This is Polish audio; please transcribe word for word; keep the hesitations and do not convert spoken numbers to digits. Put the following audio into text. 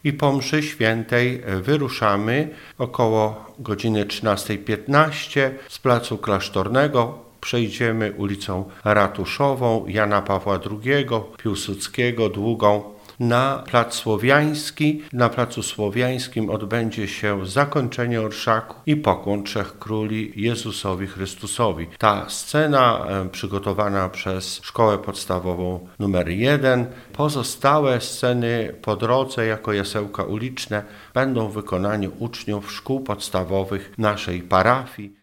i po mszy świętej wyruszamy około godziny trzynastej piętnaście z placu Klasztornego. Przejdziemy ulicą Ratuszową, Jana Pawła drugiego, Piłsudskiego, Długą na Plac Słowiański. Na Placu Słowiańskim odbędzie się zakończenie orszaku i pokłon Trzech Króli Jezusowi Chrystusowi. Ta scena przygotowana przez Szkołę Podstawową numer jeden. Pozostałe sceny po drodze jako jasełka uliczne będą w wykonaniu uczniów szkół podstawowych naszej parafii.